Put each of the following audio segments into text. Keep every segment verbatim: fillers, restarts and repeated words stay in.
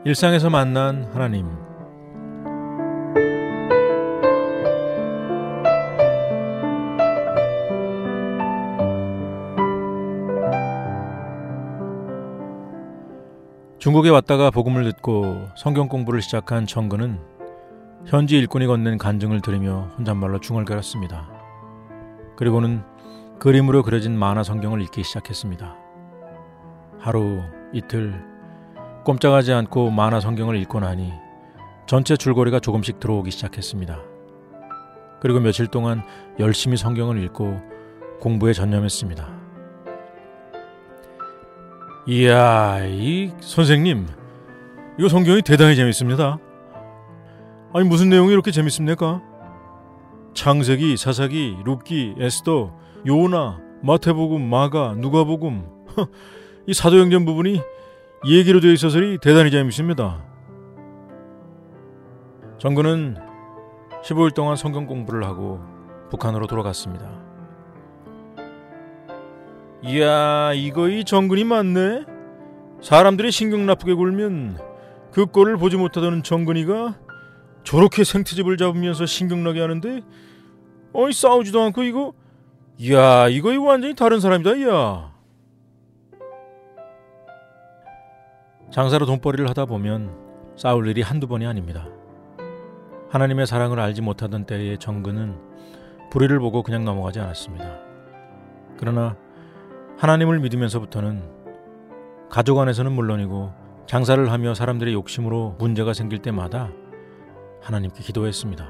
일상에서 만난 하나님. 중국에 왔다가 복음을 듣고 성경 공부를 시작한 정근은 현지 일꾼이 건넨 간증을 들으며 혼잣말로 중얼거렸습니다. 그리고는 그림으로 그려진 만화 성경을 읽기 시작했습니다. 하루, 이틀, 꼼짝하지 않고 만화 성경을 읽고 나니 전체 줄거리가 조금씩 들어오기 시작했습니다. 그리고 며칠 동안 열심히 성경을 읽고 공부에 전념했습니다. 이야, 이 선생님, 이거 성경이 대단히 재밌습니다. 아니, 무슨 내용이 이렇게 재밌습니까? 창세기, 사사기, 룻기, 에스더, 요나, 마태복음, 마가, 누가복음, 이 사도행전 부분이 얘기로 되어 있어서 대단히 재밌습니다. 정근은 십오 일 동안 성경 공부를 하고 북한으로 돌아갔습니다. 이야, 이거 이 정근이 맞네. 사람들이 신경 나쁘게 굴면 그 꼴을 보지 못하던 정근이가 저렇게 생트집을 잡으면서 신경나게 하는데, 어이, 싸우지도 않고 이거, 이야, 이거 이거 완전히 다른 사람이다. 이야. 장사로 돈벌이를 하다 보면 싸울 일이 한두 번이 아닙니다. 하나님의 사랑을 알지 못하던 때의 정근은 불의를 보고 그냥 넘어가지 않았습니다. 그러나 하나님을 믿으면서부터는 가족 안에서는 물론이고 장사를 하며 사람들의 욕심으로 문제가 생길 때마다 하나님께 기도했습니다.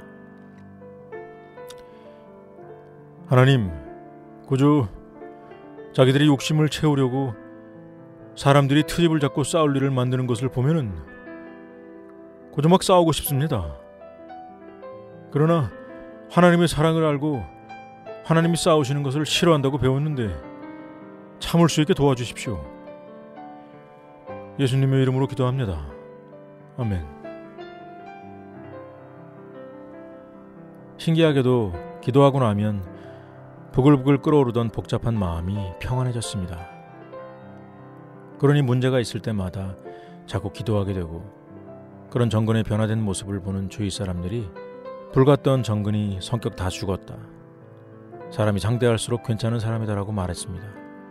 하나님, 그저 자기들의 욕심을 채우려고 사람들이 트집을 잡고 싸울 일을 만드는 것을 보면은 그저 막 싸우고 싶습니다. 그러나 하나님의 사랑을 알고 하나님이 싸우시는 것을 싫어한다고 배웠는데 참을 수 있게 도와주십시오. 예수님의 이름으로 기도합니다. 아멘. 신기하게도 기도하고 나면 부글부글 끓어오르던 복잡한 마음이 평안해졌습니다. 그러니 문제가 있을 때마다 자꾸 기도하게 되고, 그런 정근의 변화된 모습을 보는 주위 사람들이 불같던 정근이 성격 다 죽었다, 사람이 장대할수록 괜찮은 사람이다라고 말했습니다.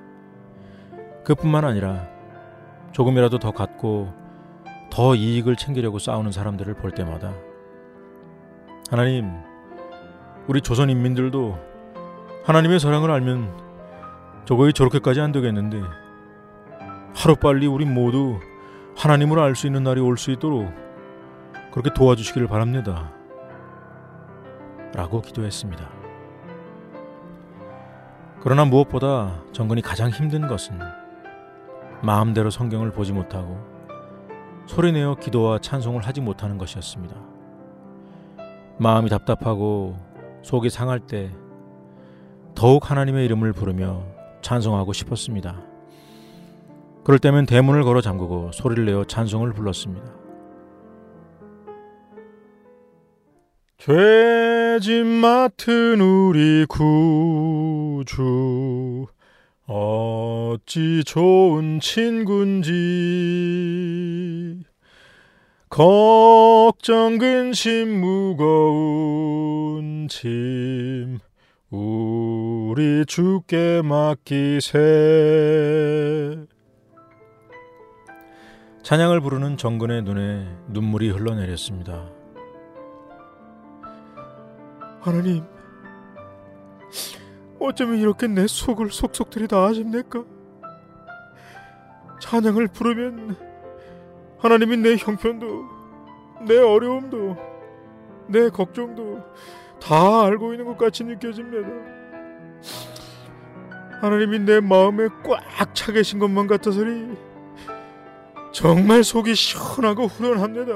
그뿐만 아니라 조금이라도 더 갖고 더 이익을 챙기려고 싸우는 사람들을 볼 때마다 하나님, 우리 조선 인민들도 하나님의 사랑을 알면 저거이 저렇게까지 안 되겠는데 하루빨리 우리 모두 하나님을 알 수 있는 날이 올 수 있도록 그렇게 도와주시기를 바랍니다 라고 기도했습니다. 그러나 무엇보다 정근이 가장 힘든 것은 마음대로 성경을 보지 못하고 소리내어 기도와 찬송을 하지 못하는 것이었습니다. 마음이 답답하고 속이 상할 때 더욱 하나님의 이름을 부르며 찬송하고 싶었습니다. 그럴 때면 대문을 걸어 잠그고 소리를 내어 찬송을 불렀습니다. 죄짐 맡은 우리 구주, 어찌 좋은 친군지, 걱정 근심 무거운 짐 우리 주께 맡기세. 찬양을 부르는 정근의 눈에 눈물이 흘러내렸습니다. 하나님, 어쩌면 이렇게 내 속을 속속들이 다 아십니까? 찬양을 부르면 하나님이 내 형편도, 내 어려움도, 내 걱정도 다 알고 있는 것 같이 느껴집니다. 하나님이 내 마음에 꽉 차 계신 것만 같아서니 정말 속이 시원하고 후련합니다.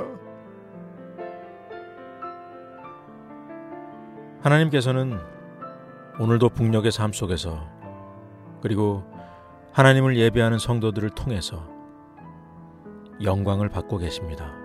하나님께서는 오늘도 북녘의 삶 속에서, 그리고 하나님을 예배하는 성도들을 통해서 영광을 받고 계십니다.